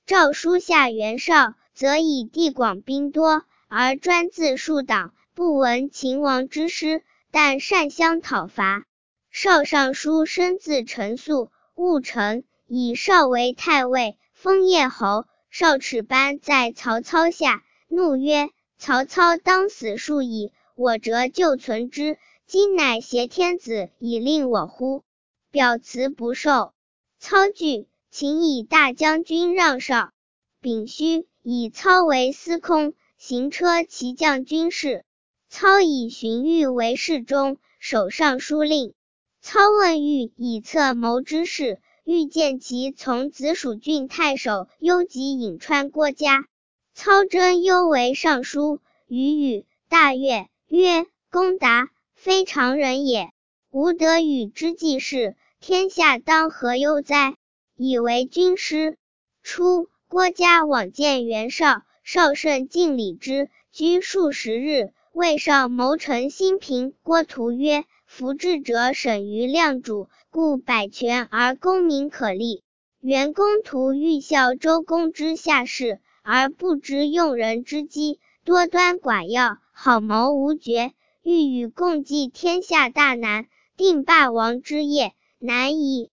诏书下袁绍，则以地广兵多，而专自数党，不闻秦王之师，但擅相讨伐。绍上书深自陈宿，务成，以绍为太尉，封叶侯。绍齿班在曹操下，怒曰：曹操当死数矣，我折就存之，今乃挟天子以令我乎？表辞不受。操惧，请以大将军让绍。丙戌，以操为司空，行车骑将军事。操以荀彧为侍中，守尚书令。操问彧以策谋之事，彧见其从子蜀郡太守幽及颍川郭嘉。操征幽为尚书，与彧大悦，曰：公达，非常人也。吾得彧之计事，天下当何忧哉？以为军师。初，郭嘉往见袁绍，绍甚敬礼之，居数十日。谓绍谋臣新平郭图曰：夫智者审于量主，故百权而功名可立。袁公图欲效周公之下士，而不知用人之机，多端寡要，好谋无决，欲与共济天下大难，定霸王之业，难矣。